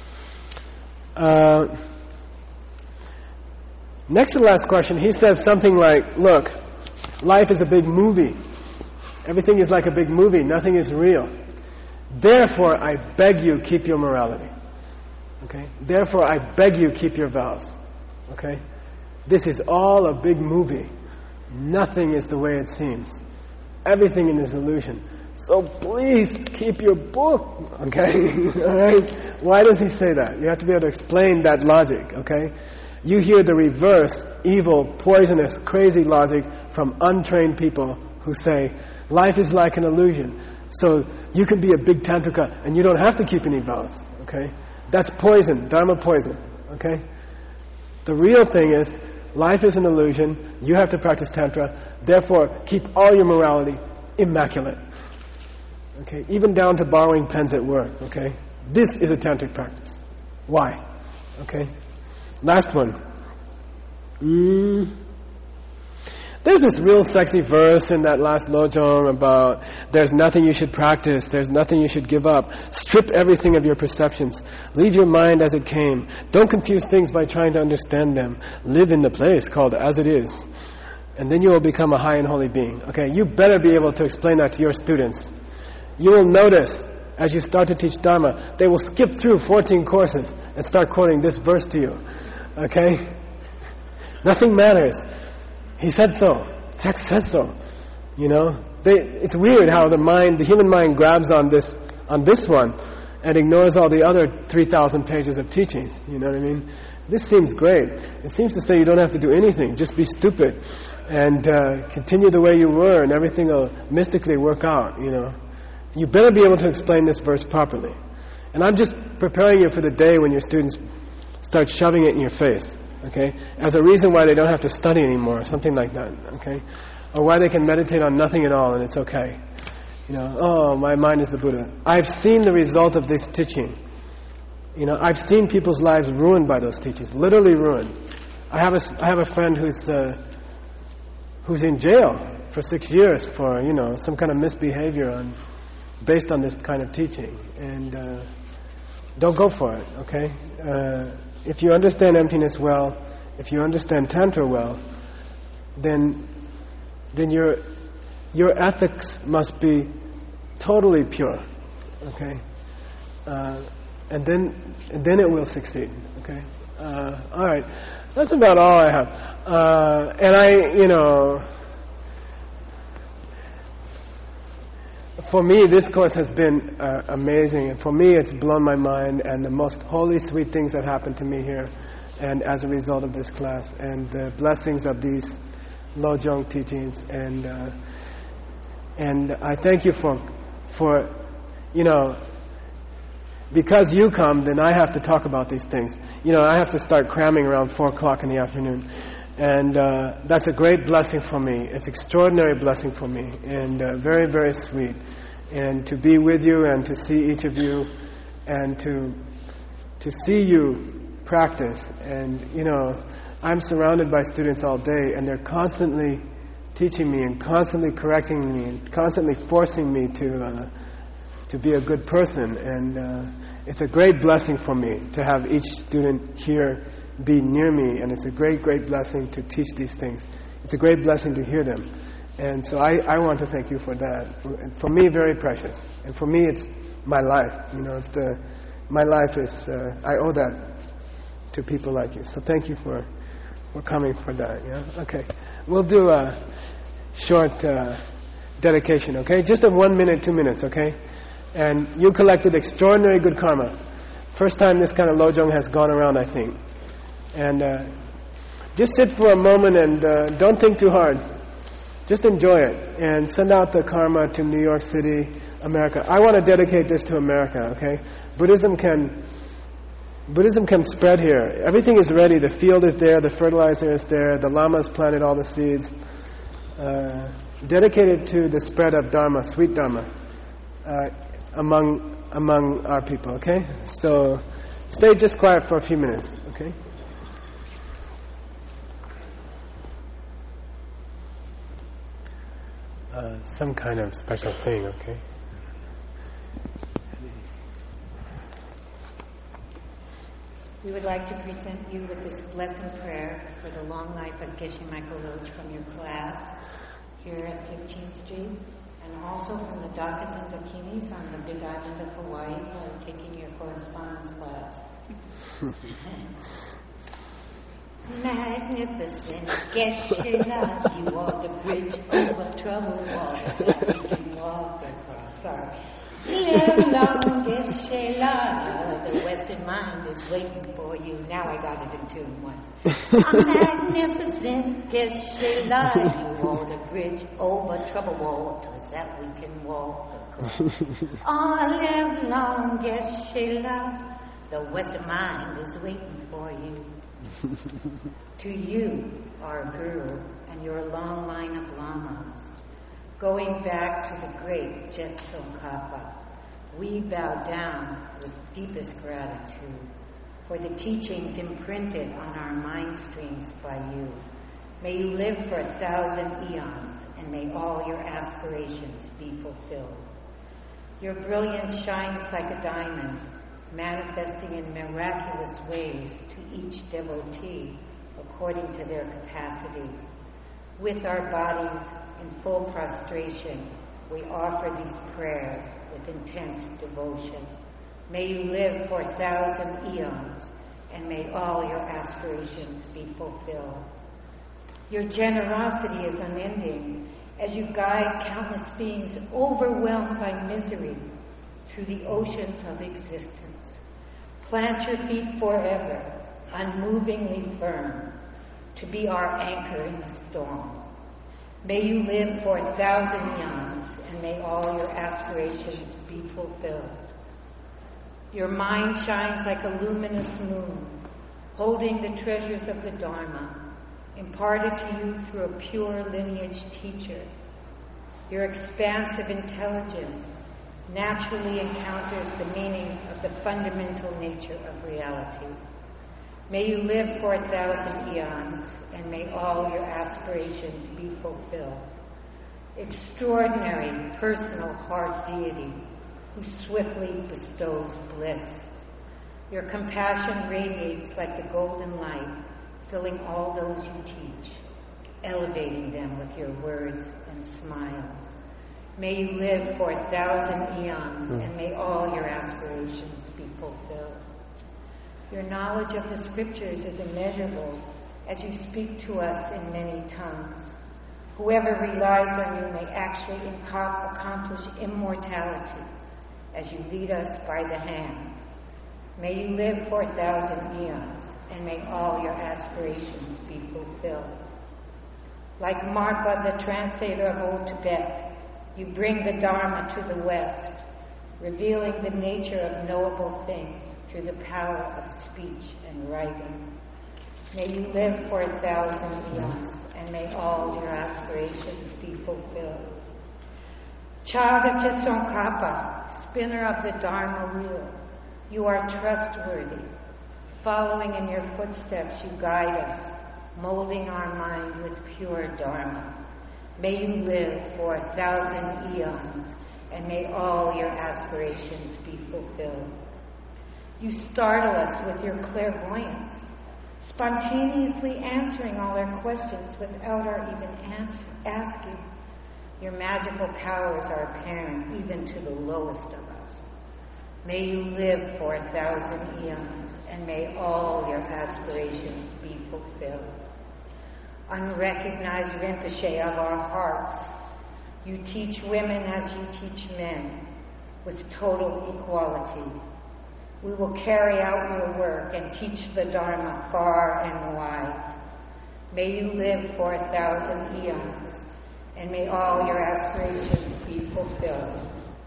Next to the last question, he says something like, look, life is a big movie. Everything is like a big movie. Nothing is real. Therefore, I beg you, keep your morality. Okay? Therefore, I beg you, keep your vows. Okay? This is all a big movie. Nothing is the way it seems. Everything in this illusion. So please keep your book. Okay? All right? Why does he say that? You have to be able to explain that logic. Okay? You hear the reverse, evil, poisonous, crazy logic from untrained people who say, life is like an illusion. So you can be a big tantrika and you don't have to keep any vows. Okay? That's poison, dharma poison. Okay? The real thing is, life is an illusion. You have to practice tantra. Therefore, keep all your morality immaculate. Okay? Even down to borrowing pens at work. Okay? This is a tantric practice. Why? Okay? Last one. There's this real sexy verse in that last lojong about there's nothing you should practice, there's nothing you should give up. Strip everything of your perceptions. Leave your mind as it came. Don't confuse things by trying to understand them. Live in the place called as it is. And then you will become a high and holy being. Okay, you better be able to explain that to your students. You will notice as you start to teach Dharma, they will skip through 14 courses and start quoting this verse to you. Okay? Nothing matters. He said so. The text says so. You know? It's weird how the human mind grabs on this one and ignores all the other 3,000 pages of teachings. You know what I mean? This seems great. It seems to say you don't have to do anything. Just be stupid. and continue the way you were, and everything will mystically work out, You better be able to explain this verse properly. And I'm just preparing you for the day when your students start shoving it in your face, okay? As a reason why they don't have to study anymore, something like that, okay? Or why they can meditate on nothing at all and it's okay. Oh, my mind is the Buddha. I've seen the result of this teaching. I've seen people's lives ruined by those teachings, literally ruined. I have a friend who's in jail for 6 years for some kind of misbehavior based on this kind of teaching, and don't go for it. Okay, if you understand emptiness well, if you understand Tantra well, then your ethics must be totally pure. Okay. And then it will succeed. Okay. All right. That's about all I have. And for me, this course has been amazing. And for me, it's blown my mind. And the most holy, sweet things have happened to me here, and as a result of this class, and the blessings of these Lojong teachings. And I thank you for because you come, then I have to talk about these things. I have to start cramming around 4 o'clock in the afternoon. And that's a great blessing for me. It's an extraordinary blessing for me. And very, very sweet. And to be with you and to see each of you and to see you practice. And, I'm surrounded by students all day, and they're constantly teaching me and constantly correcting me and constantly forcing me to be a good person, and it's a great blessing for me to have each student here be near me, and it's a great, great blessing to teach these things. It's a great blessing to hear them, and so I want to thank you for that. For me, very precious, and for me, it's my life. My life is I owe that to people like you. So thank you for coming for that. Yeah, okay. We'll do a short dedication. Okay, just a 1 minute, 2 minutes. Okay. And you collected extraordinary good karma. First time this kind of Lojong has gone around, I think. And just sit for a moment and don't think too hard. Just enjoy it. And send out the karma to New York City, America. I want to dedicate this to America, okay? Buddhism can spread here. Everything is ready. The field is there. The fertilizer is there. The Lamas planted all the seeds. Dedicated to the spread of Dharma, sweet Dharma. Among our people, okay? So stay just quiet for a few minutes, okay? Some kind of special thing, okay? We would like to present you with this blessing prayer for the long life of Geshe Michael Roach from your class here at 15th Street. And also from the Dakas and Dakinis on the Big Island of Hawaii who are taking your correspondence class. Magnificent Geshe-la, you are the bridge over troubled waters that we can walk across. Sorry. Live long Geshe-la, the Western mind is waiting for you. Now I got it in tune once. A magnificent Geshe-la, you are the bridge over troubled waters that we can walk across. Live long Geshe-la, the Western mind is waiting for you. To you, our Guru, and your long line of lamas, going back to the great Je Tsongkhapa, we bow down with deepest gratitude for the teachings imprinted on our mind streams by you. May you live for 1,000 eons, and may all your aspirations be fulfilled. Your brilliance shines like a diamond, manifesting in miraculous ways to each devotee according to their capacity. With our bodies in full prostration, we offer these prayers with intense devotion. May you live for 1,000 eons, and may all your aspirations be fulfilled. Your generosity is unending as you guide countless beings overwhelmed by misery through the oceans of existence. Plant your feet forever, unmovingly firm, to be our anchor in the storm. May you live for 1,000 eons, and may all your aspirations be fulfilled. Your mind shines like a luminous moon, holding the treasures of the Dharma, imparted to you through a pure lineage teacher. Your expansive intelligence naturally encounters the meaning of the fundamental nature of reality. May you live for 1,000 eons, and may all your aspirations be fulfilled. Extraordinary personal heart deity who swiftly bestows bliss. Your compassion radiates like the golden light, filling all those you teach, elevating them with your words and smiles. May you live for 1,000 eons, and may all your aspirations be fulfilled. Your knowledge of the scriptures is immeasurable as you speak to us in many tongues. Whoever relies on you may actually accomplish immortality as you lead us by the hand. May you live for 1,000 eons, and may all your aspirations be fulfilled. Like Marpa, the translator of Old Tibet, you bring the Dharma to the West, revealing the nature of knowable things through the power of speech and writing. May you live for 1,000 eons, and may all your aspirations be fulfilled. Child of Tsongkhapa, spinner of the Dharma wheel, you are trustworthy. Following in your footsteps, you guide us, molding our mind with pure Dharma. May you live for 1,000 eons, and may all your aspirations be fulfilled. You startle us with your clairvoyance, spontaneously answering all our questions without our even asking. Your magical powers are apparent even to the lowest of us. May you live for 1,000 eons, and may all your aspirations be fulfilled. Unrecognized Rinpoche of our hearts, you teach women as you teach men, with total equality. We will carry out your work and teach the Dharma far and wide. May you live for 1,000 eons, and may all your aspirations be fulfilled.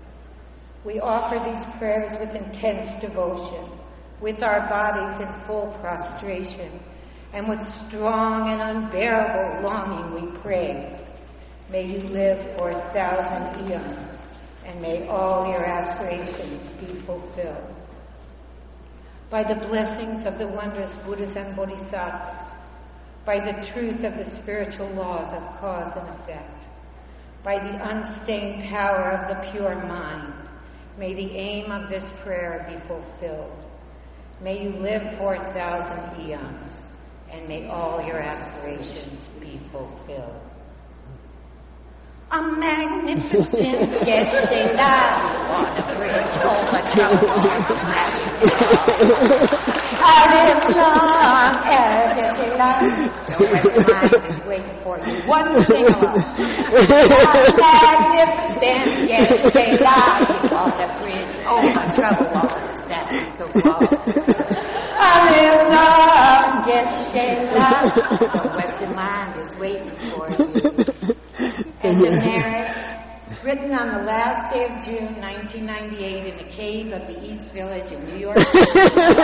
We offer these prayers with intense devotion, with our bodies in full prostration, and with strong and unbearable longing we pray. May you live for 1,000 eons, and may all your aspirations be fulfilled. By the blessings of the wondrous Buddhas and Bodhisattvas, by the truth of the spiritual laws of cause and effect, by the unstained power of the pure mind, may the aim of this prayer be fulfilled. May you live for 1,000 eons, and may all your aspirations be fulfilled. A magnificent Geshe-la on a bridge over troubled I live long as Geshe-la. The West Mind is waiting for you. One sing along. A magnificent Geshe-la on a bridge over troubled waters that go on. I live long Geshe-la. The Western mind is waiting for you. And the narrative, written on the last day of June 1998 in a cave of the East Village in New York City,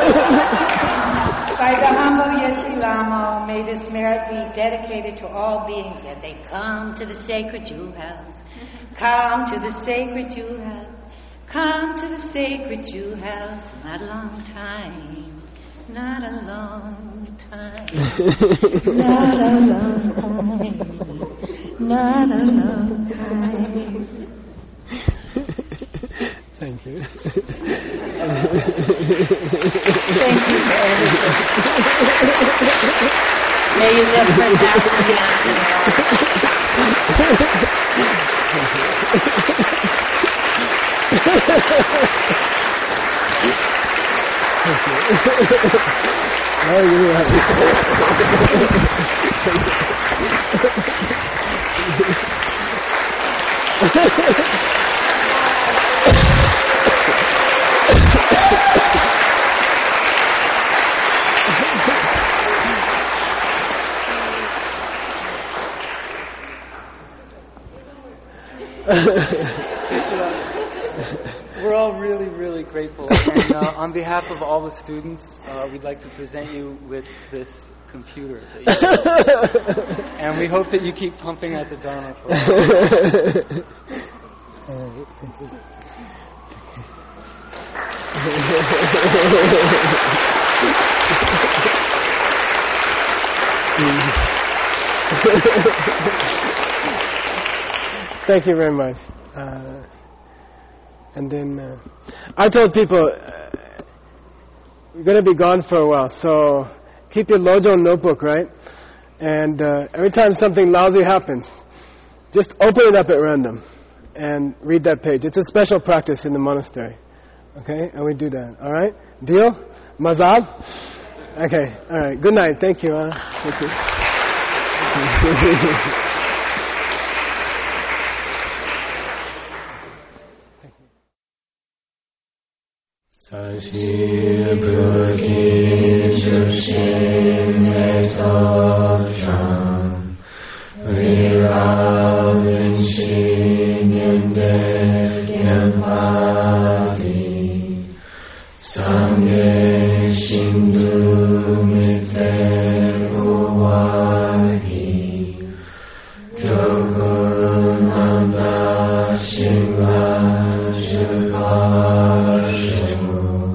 by the humble Yeshe Lamo, may this merit be dedicated to all beings as they come to the sacred jewel house. Come to the sacred jewel house. Come to the sacred jewel house. Not a long time. Not a long time. Not a long time. Not a long time. Thank you. Thank you for everything. May you live for 1,000 Oh, you We're all really, really grateful. And on behalf of all the students, we'd like to present you with this computer. And we hope that you keep pumping out the Dharma for us. Thank you very much. And then I told people we're going to be gone for a while, so keep your Lojong notebook, right? And every time something lousy happens, just open it up at random and read that page. It's a special practice in the monastery. Okay? And we do that. All right? Deal? Mazal? Okay. All right. Good night. Thank you. Thank you. Sashi Buddhi Jushin Etoshan Rirav Vinshin Yende Yampati Sangye Shindu Mite Uwagi Jokunanda Shingla Jupashu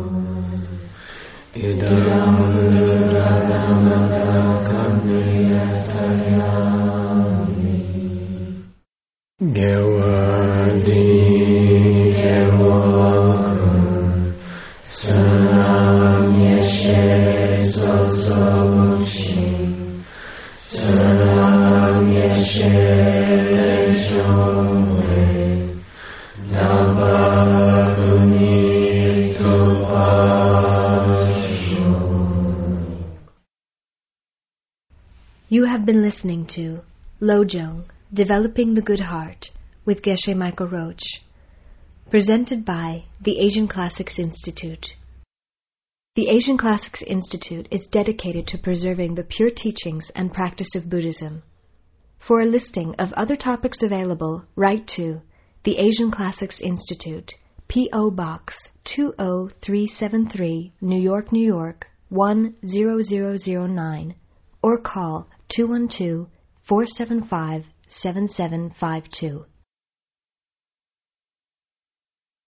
Idam Radhamata Kamniyatayami Gewadi Gewakun Sanam Yeshe Sosomushin Sanam Yeshe Lechonwe Dabakuni You have been listening to Lojong, Developing the Good Heart, with Geshe Michael Roach, presented by the Asian Classics Institute. The Asian Classics Institute is dedicated to preserving the pure teachings and practice of Buddhism. For a listing of other topics available, write to the Asian Classics Institute, P.O. Box 20373, New York, New York, 10009, or call 212-475-7752.